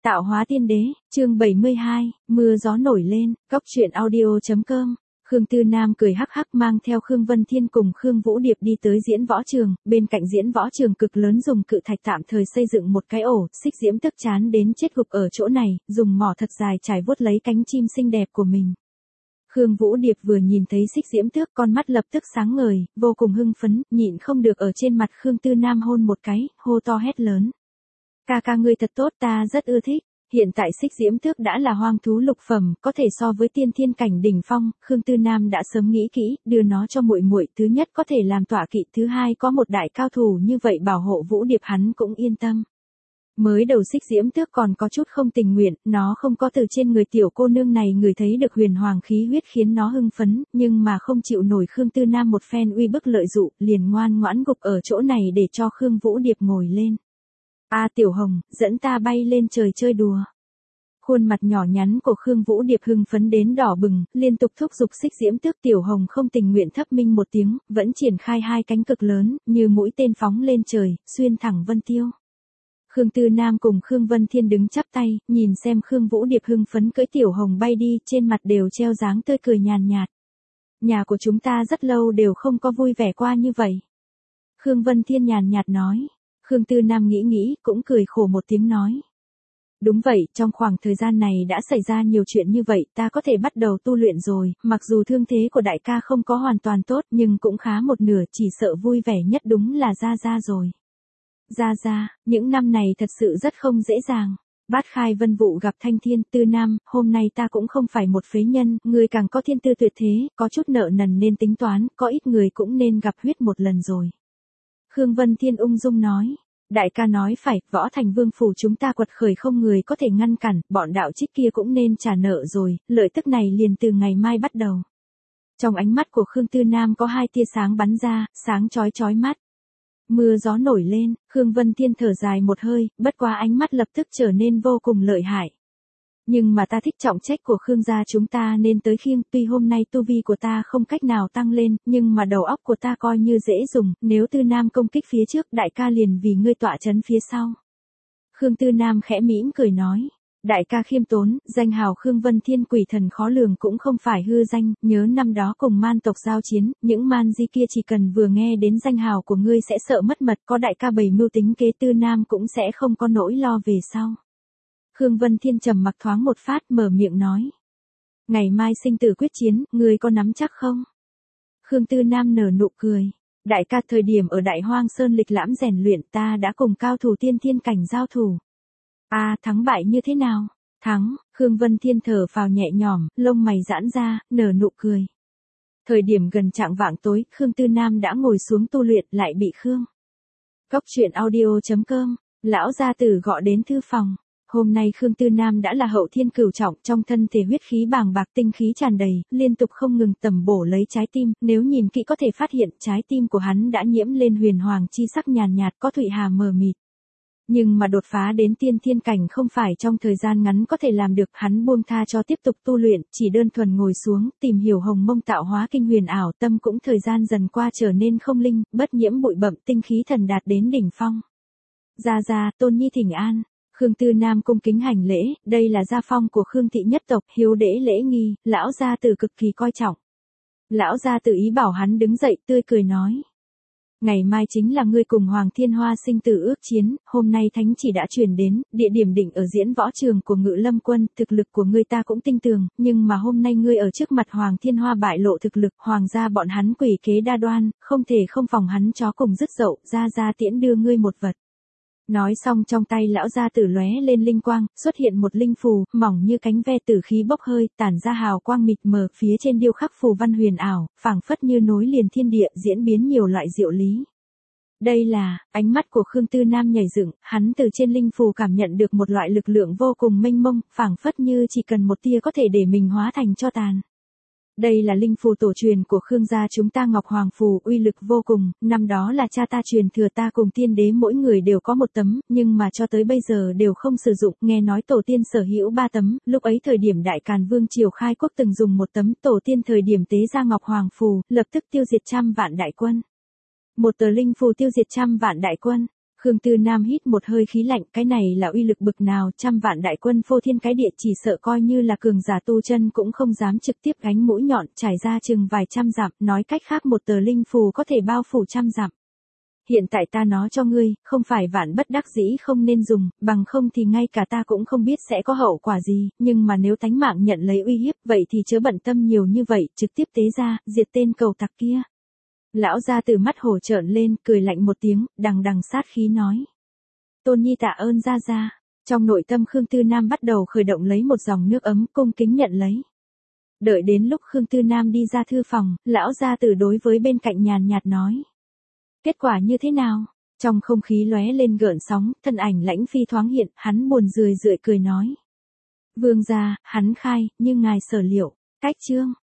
Tạo hóa tiên đế, chương 72, mưa gió nổi lên, Cóc truyện audio.com. Khương Tư Nam cười hắc hắc mang theo Khương Vân Thiên cùng Khương Vũ Điệp đi tới diễn võ trường, bên cạnh diễn võ trường cực lớn dùng cự thạch tạm thời xây dựng một cái ổ, Xích Diễm tức chán đến chết gục ở chỗ này, dùng mỏ thật dài trải vuốt lấy cánh chim xinh đẹp của mình. Khương Vũ Điệp vừa nhìn thấy Xích Diễm Tước con mắt lập tức sáng ngời, vô cùng hưng phấn, nhịn không được ở trên mặt Khương Tư Nam hôn một cái, hô to hét lớn. Ca ca ngươi thật tốt, ta rất ưa thích. Hiện tại Xích Diễm Tước đã là hoang thú lục phẩm, có thể so với tiên thiên cảnh đỉnh phong, Khương Tư Nam đã sớm nghĩ kỹ, đưa nó cho muội muội, thứ nhất có thể làm tọa kỵ, thứ hai có một đại cao thủ như vậy bảo hộ Vũ Điệp hắn cũng yên tâm. Mới đầu Xích Diễm Tước còn có chút không tình nguyện, nó không có từ trên người tiểu cô nương này người thấy được huyền hoàng khí huyết khiến nó hưng phấn, nhưng mà không chịu nổi Khương Tư Nam một phen uy bức lợi dụ, liền ngoan ngoãn gục ở chỗ này để cho Khương Vũ Điệp ngồi lên. A Tiểu Hồng, dẫn ta bay lên trời chơi đùa. Khuôn mặt nhỏ nhắn của Khương Vũ Điệp hưng phấn đến đỏ bừng, liên tục thúc giục Xích Diễm Tước. Tiểu Hồng không tình nguyện thấp minh một tiếng, vẫn triển khai hai cánh cực lớn, như mũi tên phóng lên trời, xuyên thẳng vân tiêu. Khương Tư Nam cùng Khương Vân Thiên đứng chắp tay, nhìn xem Khương Vũ Điệp hưng phấn cưỡi Tiểu Hồng bay đi, trên mặt đều treo dáng tươi cười nhàn nhạt. Nhà của chúng ta rất lâu đều không có vui vẻ qua như vậy. Khương Vân Thiên nhàn nhạt nói. Khương Tư Nam nghĩ, cũng cười khổ một tiếng nói. Đúng vậy, trong khoảng thời gian này đã xảy ra nhiều chuyện như vậy, ta có thể bắt đầu tu luyện rồi, mặc dù thương thế của đại ca không có hoàn toàn tốt nhưng cũng khá một nửa, chỉ sợ vui vẻ nhất đúng là Gia Gia rồi. Gia Gia, những năm này thật sự rất không dễ dàng. Bát Khai Vân Vụ gặp Thanh Thiên. Tư Nam, hôm nay ta cũng không phải một phế nhân, người càng có thiên tư tuyệt thế, có chút nợ nần nên tính toán, có ít người cũng nên gặp huyết một lần rồi. Khương Vân Thiên ung dung nói. Đại ca nói phải, Võ Thành Vương phủ chúng ta quật khởi không người có thể ngăn cản, bọn đạo trích kia cũng nên trả nợ rồi, lợi tức này liền từ ngày mai bắt đầu. Trong ánh mắt của Khương Tư Nam có hai tia sáng bắn ra, sáng chói mắt. Mưa gió nổi lên, Khương Vân Thiên thở dài một hơi, bất quá ánh mắt lập tức trở nên vô cùng lợi hại. Nhưng mà ta thích trọng trách của Khương gia chúng ta nên tới khiêng, tuy hôm nay tu vi của ta không cách nào tăng lên, nhưng mà đầu óc của ta coi như dễ dùng, nếu Tư Nam công kích phía trước, đại ca liền vì ngươi tọa chấn phía sau. Khương Tư Nam khẽ mỉm cười nói, đại ca khiêm tốn, danh hào Khương Vân Thiên quỷ thần khó lường cũng không phải hư danh, nhớ năm đó cùng man tộc giao chiến, những man di kia chỉ cần vừa nghe đến danh hào của ngươi sẽ sợ mất mật, có đại ca bày mưu tính kế Tư Nam cũng sẽ không có nỗi lo về sau. Khương Vân Thiên trầm mặc thoáng một phát mở miệng nói. Ngày mai sinh tử quyết chiến, ngươi có nắm chắc không? Khương Tư Nam nở nụ cười. Đại ca thời điểm ở Đại Hoang Sơn lịch lãm rèn luyện ta đã cùng cao thủ tiên thiên cảnh giao thủ. Thắng bại như thế nào? Thắng, Khương Vân Thiên thở phào nhẹ nhõm, lông mày giãn ra, nở nụ cười. Thời điểm gần chạng vạng tối, Khương Tư Nam đã ngồi xuống tu luyện lại bị Khương. Cóc truyện audio.com, lão gia tử gọi đến thư phòng. Hôm nay Khương Tư Nam đã là hậu thiên cửu trọng, trong thân thể huyết khí bàng bạc tinh khí tràn đầy, liên tục không ngừng tầm bổ lấy trái tim, nếu nhìn kỹ có thể phát hiện trái tim của hắn đã nhiễm lên huyền hoàng chi sắc nhàn nhạt có thủy hà mờ mịt. Nhưng mà đột phá đến tiên thiên cảnh không phải trong thời gian ngắn có thể làm được, hắn buông tha cho tiếp tục tu luyện, chỉ đơn thuần ngồi xuống, tìm hiểu hồng mông tạo hóa kinh huyền ảo, tâm cũng thời gian dần qua trở nên không linh, bất nhiễm bụi bặm, tinh khí thần đạt đến đỉnh phong. Gia Gia, Tôn Nhi thỉnh an. Khương Tư Nam cung kính hành lễ, đây là gia phong của Khương thị nhất tộc, hiếu đễ lễ nghi, lão gia tử cực kỳ coi trọng. Lão gia tử ý bảo hắn đứng dậy, tươi cười nói. Ngày mai chính là ngươi cùng Hoàng Thiên Hoa sinh tử ước chiến, hôm nay thánh chỉ đã truyền đến, địa điểm định ở diễn võ trường của Ngự Lâm quân, thực lực của ngươi ta cũng tin tưởng, nhưng mà hôm nay ngươi ở trước mặt Hoàng Thiên Hoa bại lộ thực lực, hoàng gia bọn hắn quỷ kế đa đoan, không thể không phòng hắn chó cùng dứt dậu, Gia tiễn đưa ngươi một vật. Nói xong trong tay lão gia tử lóe lên linh quang, xuất hiện một linh phù, mỏng như cánh ve tử khí bốc hơi, tản ra hào quang mịt mờ, phía trên điêu khắc phù văn huyền ảo, phảng phất như nối liền thiên địa, diễn biến nhiều loại diệu lý. Đây là, ánh mắt của Khương Tư Nam nhảy dựng, hắn từ trên linh phù cảm nhận được một loại lực lượng vô cùng mênh mông, phảng phất như chỉ cần một tia có thể để mình hóa thành tro tàn. Đây là linh phù tổ truyền của Khương gia chúng ta Ngọc Hoàng phù, uy lực vô cùng, năm đó là cha ta truyền thừa, ta cùng tiên đế mỗi người đều có một tấm, nhưng mà cho tới bây giờ đều không sử dụng, nghe nói tổ tiên sở hữu 3 tấm, lúc ấy thời điểm Đại Càn Vương triều khai quốc từng dùng một tấm, tổ tiên thời điểm tế ra Ngọc Hoàng phù, lập tức tiêu diệt trăm vạn đại quân. Một tờ linh phù tiêu diệt trăm vạn đại quân. Khương Tư Nam hít một hơi khí lạnh, cái này là uy lực bực nào, trăm vạn đại quân phô thiên cái địa, chỉ sợ coi như là cường giả tu chân cũng không dám trực tiếp gánh mũi nhọn trải ra chừng vài trăm dặm, nói cách khác một tờ linh phù có thể bao phủ trăm dặm. Hiện tại ta nói cho ngươi, không phải vạn bất đắc dĩ không nên dùng, bằng không thì ngay cả ta cũng không biết sẽ có hậu quả gì, nhưng mà nếu tánh mạng nhận lấy uy hiếp, vậy thì chớ bận tâm nhiều như vậy, trực tiếp tế ra, diệt tên cầu tặc kia. Lão gia từ mắt hổ trợn lên, cười lạnh một tiếng, đằng đằng sát khí nói. Tôn Nhi tạ ơn gia gia. Trong nội tâm Khương Tư Nam bắt đầu khởi động lấy một dòng nước ấm, cung kính nhận lấy. Đợi đến lúc Khương Tư Nam đi ra thư phòng, lão gia tử đối với bên cạnh nhàn nhạt nói. Kết quả như thế nào? Trong không khí lóe lên gợn sóng, thân ảnh Lãnh Phi thoáng hiện, hắn buồn rười rượi cười nói. Vương gia, hắn khai, như ngài sở liệu. Cách chương.